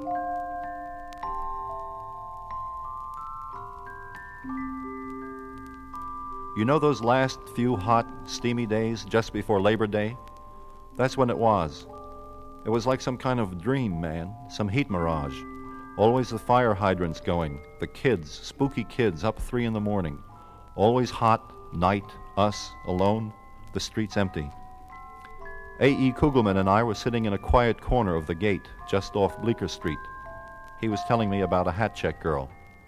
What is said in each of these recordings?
You know those last few hot, steamy days just before Labor Day? That's when it was. It was like some kind of dream, man, some heat mirage. Always the fire hydrants going, the kids, spooky kids, up 3 a.m. Always hot, night, us, alone, the streets empty. A.E. Kugelman and I were sitting in a quiet corner of the gate, just off Bleecker Street. He was telling me about a hat check girl.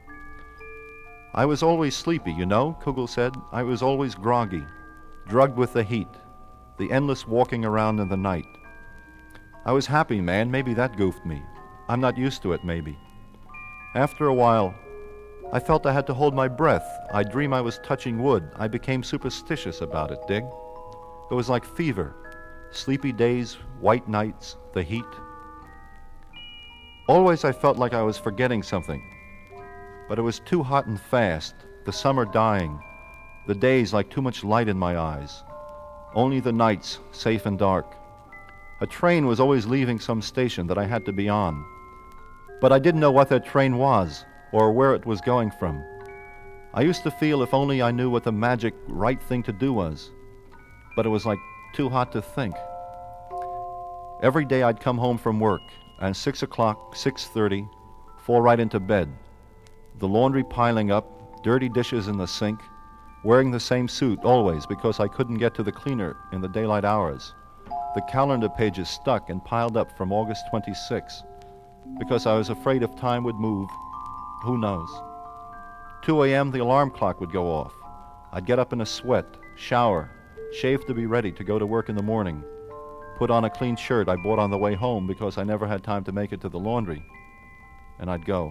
I was always sleepy, you know, Kugel said. I was always groggy, drugged with the heat, the endless walking around in the night. I was happy, man. Maybe that goofed me. I'm not used to it, maybe. After a while, I felt I had to hold my breath. I'd dream I was touching wood. I became superstitious about it, dig? It was like fever. Sleepy days, white nights, the heat. Always I felt like I was forgetting something. But it was too hot and fast, the summer dying, the days like too much light in my eyes. Only the nights, safe and dark. A train was always leaving some station that I had to be on. But I didn't know what that train was, or where it was going from. I used to feel if only I knew what the magic right thing to do was. But it was like too hot to think. Every day I'd come home from work, and 6 o'clock, 6:30, fall right into bed. The laundry piling up, dirty dishes in the sink, wearing the same suit always because I couldn't get to the cleaner in the daylight hours. The calendar pages stuck and piled up from August 26, because I was afraid if time would move, who knows. 2 a.m. the alarm clock would go off. I'd get up in a sweat, shower, shave to be ready to go to work in the morning, put on a clean shirt I bought on the way home because I never had time to make it to the laundry, and I'd go.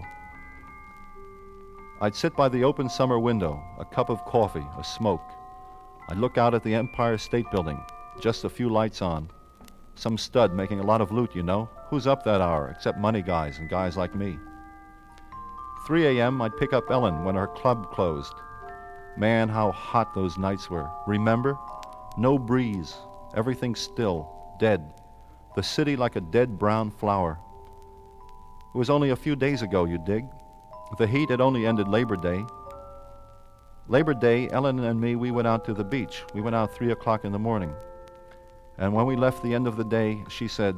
I'd sit by the open summer window, a cup of coffee, a smoke. I'd look out at the Empire State Building, just a few lights on. Some stud making a lot of loot, you know. Who's up that hour, except money guys and guys like me? 3 a.m. I'd pick up Ellen when her club closed. Man, how hot those nights were. Remember? No breeze, everything still, dead. The city like a dead brown flower. It was only a few days ago, you dig? The heat had only ended Labor Day. Labor Day, Ellen and me, we went out to the beach. We went out 3 o'clock in the morning. And when we left the end of the day, she said,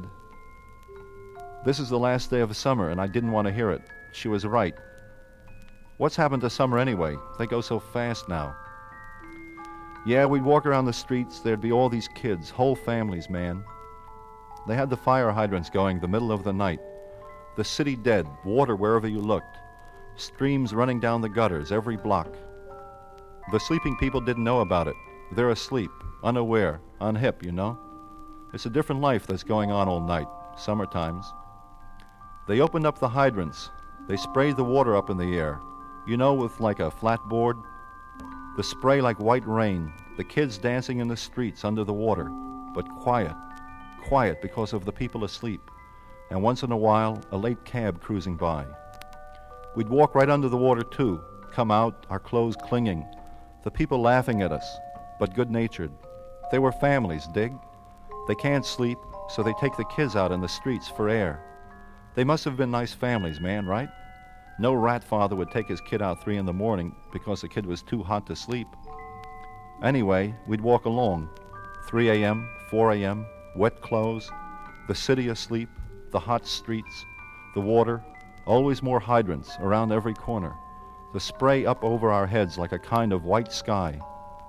"This is the last day of summer," and I didn't want to hear it. She was right. What's happened to summer anyway? They go so fast now. Yeah, we'd walk around the streets. There'd be all these kids, whole families, man. They had the fire hydrants going the middle of the night. The city dead, water wherever you looked. Streams running down the gutters, every block. The sleeping people didn't know about it. They're asleep, unaware, unhip, you know. It's a different life that's going on all night, summer times. They opened up the hydrants. They sprayed the water up in the air, you know, with like a flat board. The spray like white rain, the kids dancing in the streets under the water, but quiet, quiet because of the people asleep, and once in a while, a late cab cruising by. We'd walk right under the water, too, come out, our clothes clinging, the people laughing at us, but good-natured. They were families, dig? They can't sleep, so they take the kids out in the streets for air. They must have been nice families, man, right? No rat father would take his kid out 3 in the morning because the kid was too hot to sleep. Anyway, we'd walk along, 3 a.m., 4 a.m., wet clothes, the city asleep, the hot streets, the water, always more hydrants around every corner, the spray up over our heads like a kind of white sky.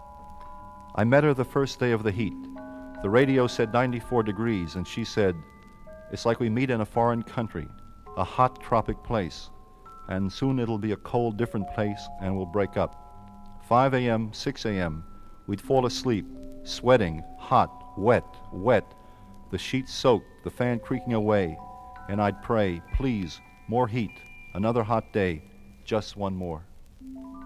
I met her the first day of the heat. The radio said 94 degrees, and she said, "It's like we meet in a foreign country, a hot tropic place, and soon it'll be a cold, different place, and we'll break up." 5 a.m., 6 a.m., we'd fall asleep, sweating, hot, wet, the sheets soaked, the fan creaking away, and I'd pray, please, more heat, another hot day, just one more.